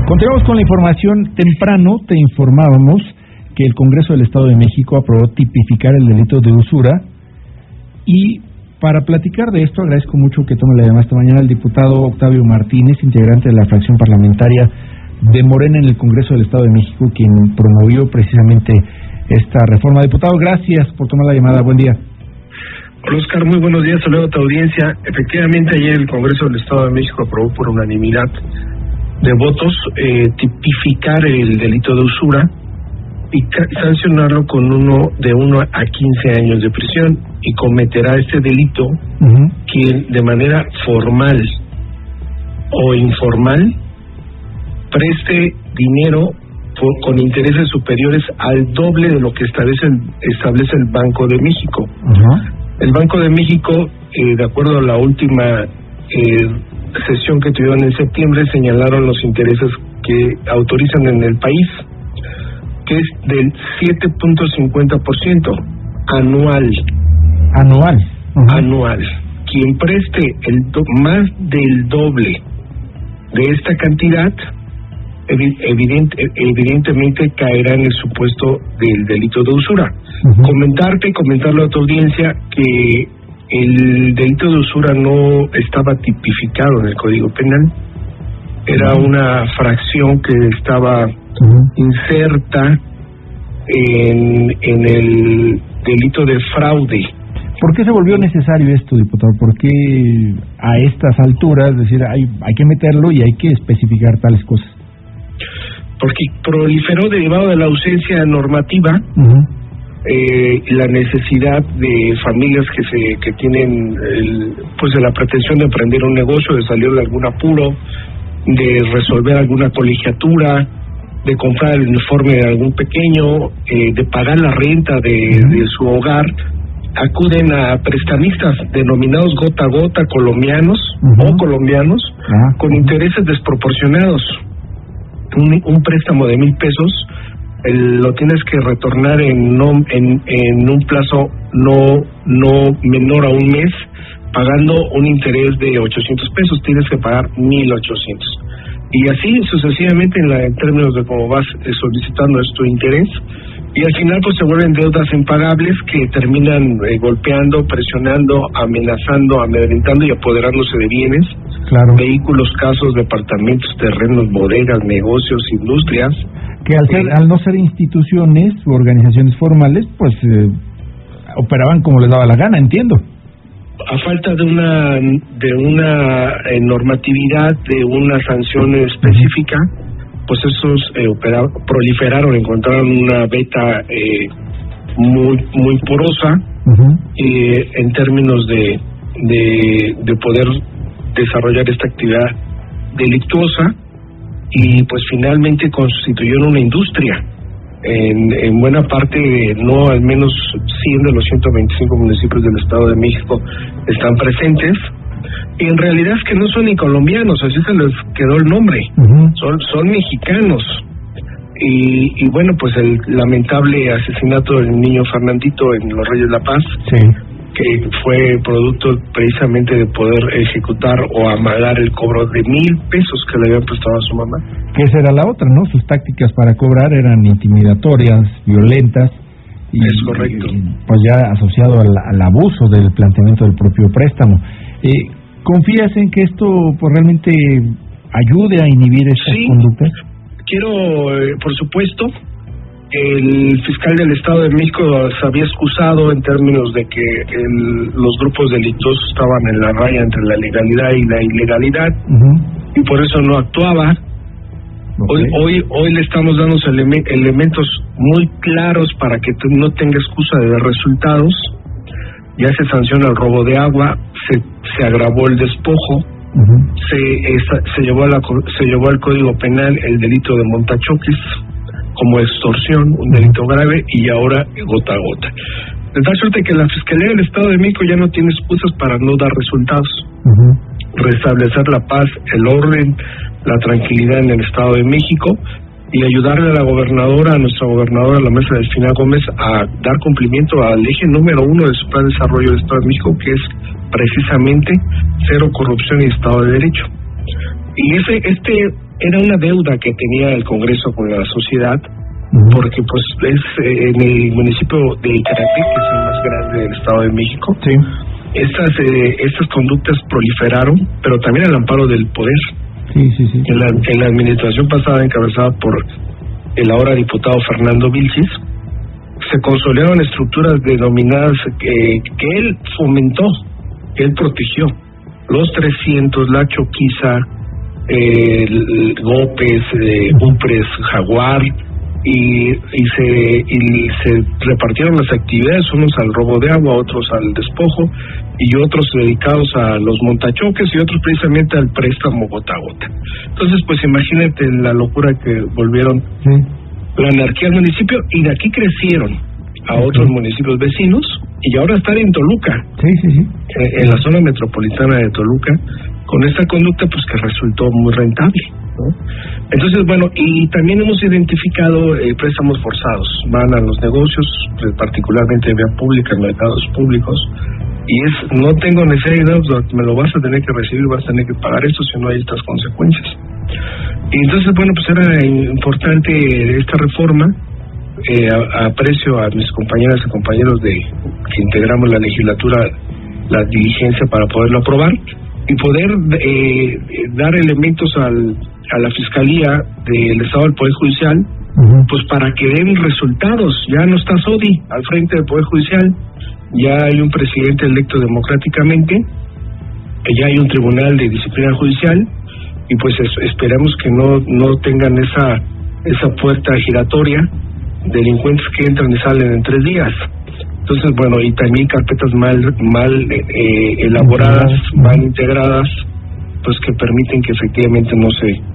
Continuamos con la información. Temprano te informábamos que el Congreso del Estado de México aprobó tipificar el delito de usura, y para platicar de esto agradezco mucho que tome la llamada esta mañana el diputado Octavio Martínez, integrante de la fracción parlamentaria de Morena en el Congreso del Estado de México, quien promovió precisamente esta reforma. Diputado, gracias por tomar la llamada. Buen día. Hola, Oscar, muy buenos días, saludo a tu audiencia. Efectivamente, ayer el Congreso del Estado de México aprobó por unanimidad de votos tipificar el delito de usura y sancionarlo con de 1 a 15 años de prisión, y cometerá este delito quien de manera formal o informal preste dinero con intereses superiores al doble de lo que establece el Banco de México. El Banco de México, de acuerdo a la última sesión que tuvieron en septiembre, señalaron los intereses que autorizan en el país, que es del 7.50% anual. Anual. Quien preste más del doble de esta cantidad, evidentemente caerá en el supuesto del delito de usura. Comentarle a tu audiencia que el delito de usura no estaba tipificado en el Código Penal. Era una fracción que estaba inserta en el delito de fraude. ¿Por qué se volvió necesario esto, diputado? ¿Por qué a estas alturas decir hay que meterlo y hay que especificar tales cosas? Porque proliferó derivado de la ausencia normativa, la necesidad de familias que tienen la pretensión de emprender un negocio, de salir de algún apuro, de resolver alguna colegiatura, de comprar el uniforme de algún pequeño, de pagar la renta de su hogar. Acuden a prestamistas denominados gota a gota, colombianos con intereses desproporcionados. Un préstamo de 1,000 pesos lo tienes que retornar en un plazo no menor a un mes, pagando un interés de 800 pesos, tienes que pagar 1,800. Y así sucesivamente en términos de cómo vas solicitando tu interés, y al final pues se vuelven deudas impagables que terminan golpeando, presionando, amenazando, amedrentando y apoderándose de bienes, vehículos, casas, departamentos, terrenos, bodegas, negocios, industrias. Que al no ser instituciones u organizaciones formales, pues operaban como les daba la gana, entiendo. A falta de una normatividad, de una sanción específica, pues esos proliferaron, encontraron una beta muy porosa en términos de poder desarrollar esta actividad delictuosa, y pues finalmente constituyeron una industria en buena parte, no al menos 100 de los 125 municipios del Estado de México están presentes. Y en realidad es que no son ni colombianos, así se les quedó el nombre, son mexicanos. Y bueno, pues el lamentable asesinato del niño Fernandito en Los Reyes de la Paz, que fue producto precisamente de poder ejecutar o amagar el cobro de 1,000 pesos que le habían prestado a su mamá. Que esa era la otra, ¿no? Sus tácticas para cobrar eran intimidatorias, violentas. Y, es correcto. Pues ya asociado al abuso del planteamiento del propio préstamo. ¿Confías en que esto pues realmente ayude a inhibir estas conductas? Quiero, por supuesto. El fiscal del Estado de México se había excusado en términos de que los grupos delictuosos estaban en la raya entre la legalidad y la ilegalidad, y por eso no actuaba. Hoy le estamos dando elementos muy claros para que no tenga excusa de dar resultados. Ya se sanciona el robo de agua, se agravó el despojo, se llevó al Código Penal el delito de montachoques como extorsión, un delito grave, y ahora gota a gota. De tal suerte que la Fiscalía del Estado de México ya no tiene excusas para no dar resultados. Restablecer la paz, el orden, la tranquilidad en el Estado de México, y ayudarle a nuestra gobernadora, la maestra Delfina Gómez, a dar cumplimiento al eje número 1 de su plan de desarrollo del Estado de México, que es precisamente cero corrupción y Estado de Derecho. Y era una deuda que tenía el Congreso con la sociedad, porque pues es en el municipio de Icatepec, que es el más grande del Estado de México. Sí. Estas conductas proliferaron, pero también al amparo del poder. Sí. En la administración pasada, encabezada por el ahora diputado Fernando Vilchis, se consolidaron estructuras denominadas que él fomentó, que él protegió: los 300, la Choquiza, Gópez, Upres, Jaguar, y se repartieron las actividades, unos al robo de agua, otros al despojo, y otros dedicados a los montachoques, y otros precisamente al préstamo gota a gota. Entonces, pues imagínate la locura que volvieron la anarquía al municipio, y de aquí crecieron a otros municipios vecinos, y ahora están en Toluca, en la zona metropolitana de Toluca, con esta conducta pues que resultó muy rentable, ¿no? Entonces, bueno, y también hemos identificado préstamos forzados, van a los negocios, particularmente vía pública, en mercados públicos, y no tengo necesidad, me lo vas a tener que recibir, vas a tener que pagar esto si no hay estas consecuencias. Y entonces, bueno, pues era importante esta reforma. Aprecio a mis compañeras y compañeros que integramos la legislatura, la diligencia para poderlo aprobar y poder dar elementos a la Fiscalía del Estado del Poder Judicial, pues para que den resultados. Ya no está Sodi al frente del Poder Judicial, ya hay un presidente electo democráticamente, ya hay un tribunal de disciplina judicial, y pues esperamos que no tengan esa puerta giratoria, delincuentes que entran y salen en 3 días. Entonces, bueno, y también carpetas mal elaboradas, mal integradas, pues que permiten que efectivamente no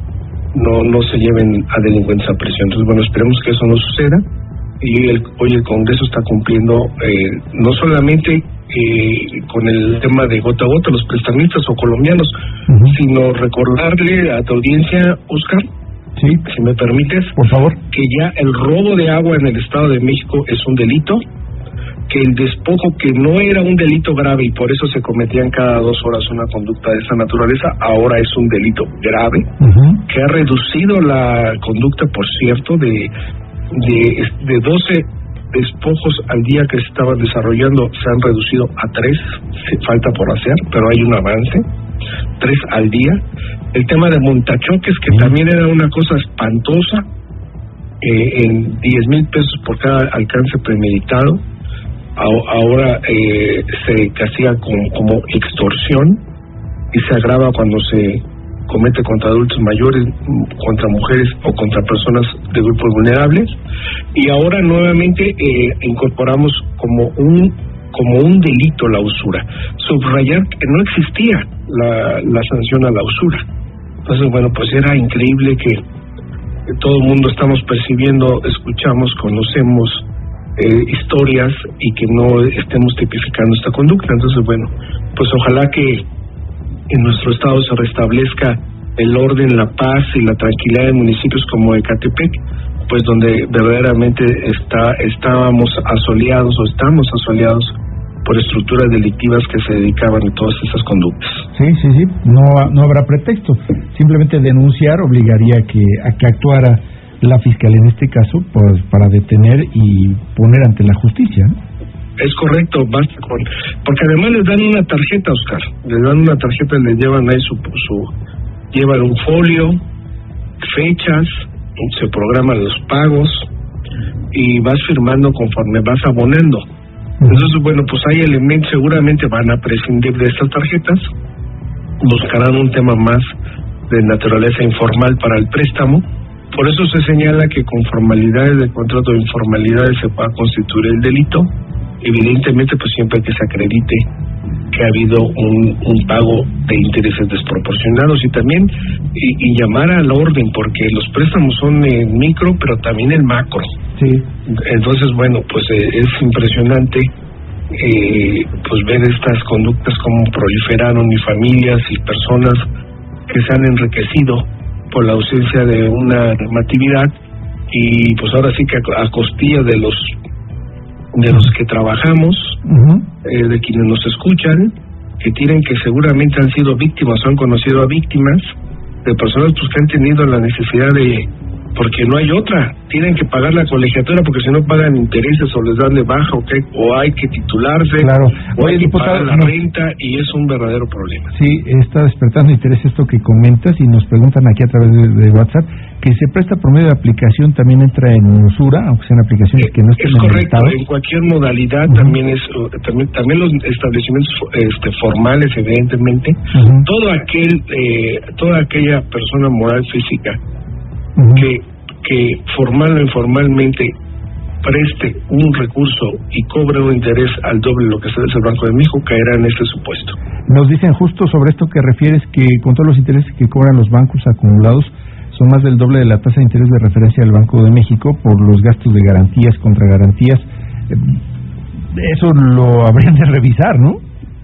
se lleven a delincuentes a prisión. Entonces, bueno, esperemos que eso no suceda, y hoy el Congreso está cumpliendo no solamente con el tema de gota a gota, los prestamistas o colombianos, sino recordarle a tu audiencia, Oscar, si me permites, por favor, que ya el robo de agua en el Estado de México es un delito, que el despojo, que no era un delito grave y por eso se cometían cada 2 horas una conducta de esa naturaleza, ahora es un delito grave, que ha reducido la conducta, por cierto, de 12 despojos al día que se estaban desarrollando, se han reducido a 3, falta por hacer, pero hay un avance, 3 al día. El tema de montachoques, que también era una cosa espantosa, en 10,000 pesos por cada alcance premeditado, ahora se castiga como extorsión, y se agrava cuando se comete contra adultos mayores, contra mujeres o contra personas de grupos vulnerables. Y ahora nuevamente incorporamos como un delito la usura. Subrayar que no existía la sanción a la usura. Entonces, bueno, pues era increíble que todo el mundo estamos percibiendo, escuchamos, conocemos historias, y que no estemos tipificando esta conducta. Entonces, bueno, pues ojalá que en nuestro estado se restablezca el orden, la paz y la tranquilidad de municipios como Ecatepec, pues donde verdaderamente estamos asoleados por estructuras delictivas que se dedicaban a todas esas conductas. Sí, no habrá pretexto, simplemente denunciar obligaría a que actuara la Fiscalía en este caso, pues para detener y poner ante la justicia, ¿no? Es correcto, basta porque además les dan una tarjeta, Oscar, les dan una tarjeta, les llevan ahí llevan un folio, fechas, se programan los pagos y vas firmando conforme vas abonando. Entonces, bueno, pues hay elementos, seguramente van a prescindir de estas tarjetas, buscarán un tema más de naturaleza informal para el préstamo. Por eso se señala que con formalidades de contrato o informalidades se pueda constituir el delito. Evidentemente, pues siempre que se acredite que ha habido un pago de intereses desproporcionados, y también y llamar al orden, porque los préstamos son en micro, pero también en macro. Entonces, bueno, pues es impresionante pues ver estas conductas como proliferaron, y familias y personas que se han enriquecido por la ausencia de una normatividad, y pues ahora sí que a costillas de los que trabajamos, de quienes nos escuchan, que tienen, que seguramente han sido víctimas o han conocido a víctimas, de personas pues que han tenido la necesidad de, porque no hay otra, tienen que pagar la colegiatura porque si no pagan intereses o les dan de baja o hay que titularse, claro. o hay que pagar la renta, y es un verdadero problema. Sí, está despertando interés esto que comentas y nos preguntan aquí a través de WhatsApp que se presta por medio de aplicación, también entra en usura, aunque sean aplicaciones que no estén es correcto, en en cualquier modalidad. También es también los establecimientos formales, evidentemente, toda aquella persona moral física que formal o informalmente preste un recurso y cobre un interés al doble de lo que establece el Banco de México caerá en este supuesto. Nos dicen justo sobre esto que refieres, que con todos los intereses que cobran los bancos acumulados son más del doble de la tasa de interés de referencia del Banco de México por los gastos de garantías, contra garantías. Eso lo habrían de revisar, ¿no?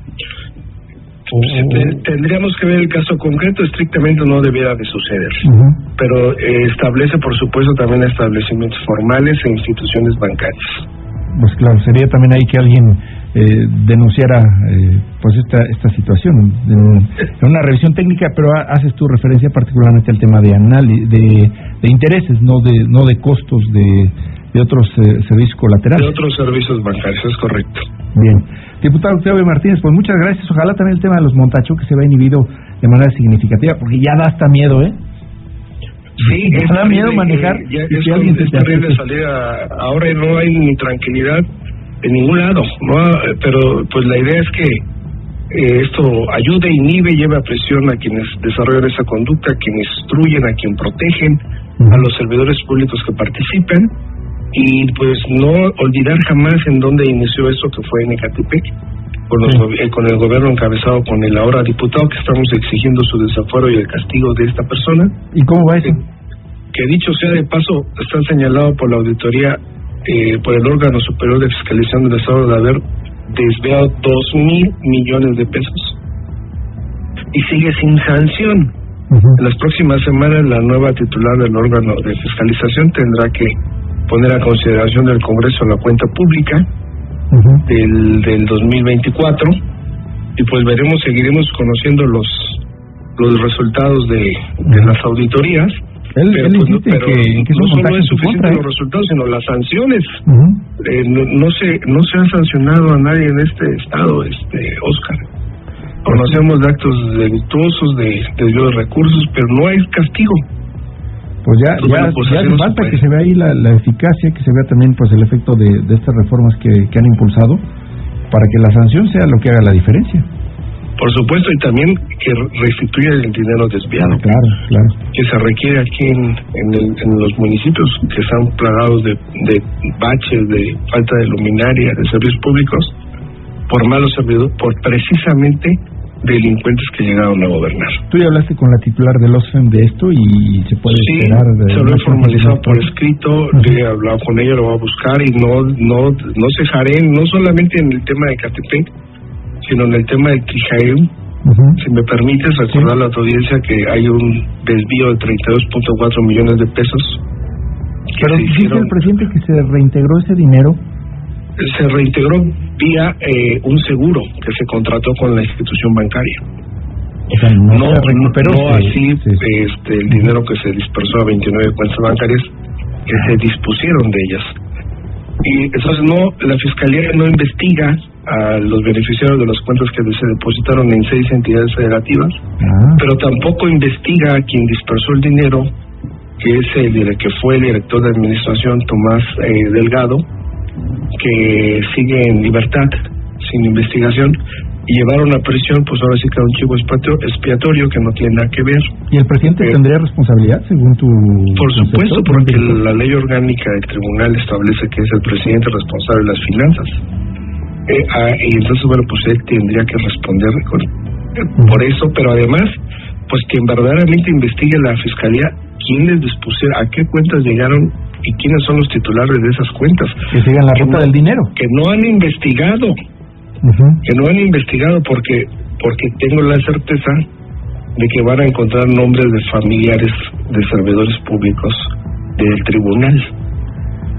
Tendríamos que ver el caso concreto. Estrictamente no debiera de suceder, pero establece, por supuesto, también establecimientos formales e instituciones bancarias. Pues claro, sería también ahí que alguien denunciara pues esta situación en una revisión técnica, pero haces tu referencia particularmente al tema de de intereses, no de costos de otros servicios colaterales. De otros servicios bancarios, es correcto. Bien. Diputado Octavio Martínez, pues muchas gracias. Ojalá también el tema de los montachos que se vea inhibido de manera significativa, porque ya da hasta miedo, ¿eh? Sí, da miedo manejar. Es terrible salir ahora no hay ni tranquilidad de ningún lado, ¿no? Pero pues la idea es que esto ayude, inhibe, lleve a presión a quienes desarrollan esa conducta, a quienes instruyen, a quien protegen, a los servidores públicos que participen, y pues no olvidar jamás en dónde inició eso, que fue en Ecatepec, con el gobierno encabezado con el ahora diputado, que estamos exigiendo su desafuero y el castigo de esta persona. ¿Y cómo va eso? Que dicho sea de paso, están señalados por la auditoría, por el órgano superior de fiscalización del Estado, de haber desviado 2,000 millones de pesos y sigue sin sanción. En las próximas semanas la nueva titular del órgano de fiscalización tendrá que poner a consideración del Congreso la cuenta pública del 2024, y pues seguiremos conociendo los resultados de las auditorías. Él insiste que no solo es suficiente los resultados, sino las sanciones. No se ha sancionado a nadie en este estado, Oscar. Conocemos de actos delictuosos, de desvío de recursos, pero no hay castigo. Pues ya hace falta que se vea ahí la eficacia, que se vea también pues el efecto de estas reformas que han impulsado, para que la sanción sea lo que haga la diferencia. Por supuesto, y también que restituya el dinero desviado. Claro. Que se requiere aquí en los municipios que están plagados de baches, de falta de luminaria, de servicios públicos, por malos servidores, por precisamente delincuentes que llegaron a gobernar. Tú ya hablaste con la titular del OSFEM de esto y se puede esperar. Sí, se lo he formalizado por escrito, he hablado con ella, lo voy a buscar, y no cejaré, no solamente en el tema de Ecatepec, sino en el tema de Trijael. Si me permites recordar a tu audiencia que hay un desvío de 32.4 millones de pesos. Pero dice el presidente que se reintegró ese dinero. Se reintegró vía un seguro que se contrató con la institución bancaria. O sea, no así el dinero que se dispersó a 29 cuentas bancarias que se dispusieron de ellas. Y entonces la Fiscalía no investiga a los beneficiarios de las cuentas que se depositaron en 6 entidades federativas, pero tampoco investiga a quien dispersó el dinero, que fue el director de administración, Tomás Delgado, que sigue en libertad, sin investigación, y llevaron a prisión, pues ahora sí que a un chivo expiatorio que no tiene nada que ver. ¿Y el presidente tendría responsabilidad, según tu Por supuesto, porque la ley orgánica del tribunal establece que es el presidente responsable de las finanzas. Y entonces, bueno, pues él tendría que responder por eso, pero además, pues quien verdaderamente investigue la Fiscalía quiénes dispusieron, a qué cuentas llegaron y quiénes son los titulares de esas cuentas. Que sigan la ruta del dinero. Que no han investigado. Que no han investigado porque tengo la certeza de que van a encontrar nombres de familiares de servidores públicos del tribunal.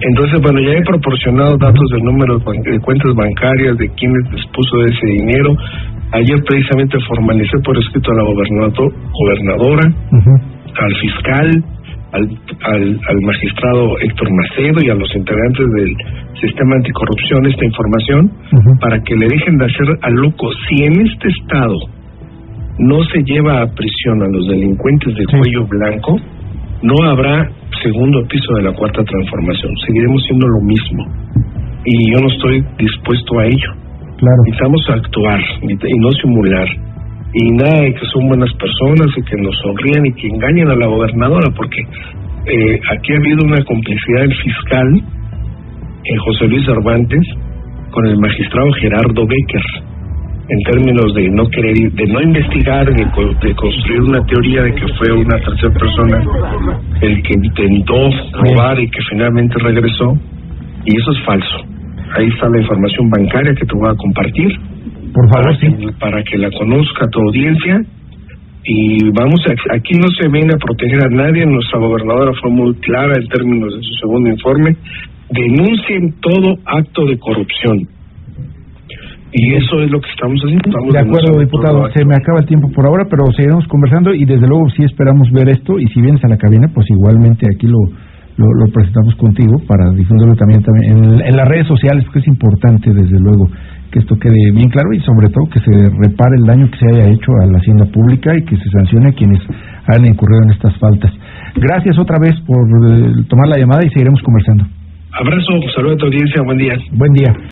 Entonces, bueno, ya he proporcionado datos del número de cuentas bancarias, de quienes dispuso de ese dinero. Ayer precisamente formalicé por escrito a la gobernadora, al fiscal, al magistrado Héctor Macedo y a los integrantes del sistema anticorrupción esta información para que le dejen de hacer al loco. Si en este estado no se lleva a prisión a los delincuentes de cuello blanco, no habrá segundo piso de la cuarta transformación. Seguiremos siendo lo mismo. Y yo no estoy dispuesto a ello. Claro. Necesitamos actuar y no simular. Y nada de que son buenas personas y que nos sonrían y que engañen a la gobernadora, porque aquí ha habido una complicidad del fiscal José Luis Cervantes con el magistrado Gerardo Becker, en términos de no querer, de no investigar, de construir una teoría de que fue una tercera persona el que intentó robar y que finalmente regresó, y eso es falso. Ahí está la información bancaria que te voy a compartir, por favor, para que la conozca tu audiencia. Y vamos, aquí no se viene a proteger a nadie. Nuestra gobernadora fue muy clara en términos de su segundo informe: denuncien todo acto de corrupción. Y eso es lo que estamos haciendo. De acuerdo, diputado, se me acaba el tiempo por ahora, pero seguiremos conversando y desde luego sí esperamos ver esto, y si vienes a la cabina, pues igualmente aquí lo presentamos contigo para difundirlo también en las redes sociales, porque es importante desde luego que esto quede bien claro y sobre todo que se repare el daño que se haya hecho a la hacienda pública y que se sancione a quienes han incurrido en estas faltas. Gracias otra vez por tomar la llamada y seguiremos conversando. Abrazo, saludo a tu audiencia, buen día. Buen día.